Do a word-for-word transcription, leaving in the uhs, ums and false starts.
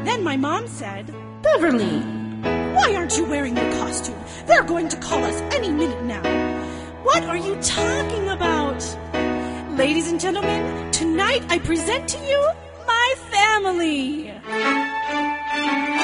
Then my mom said, Beverly, why aren't you wearing your costume? They're going to call us any minute now. What are you talking about? Ladies and gentlemen, tonight I present to you my family.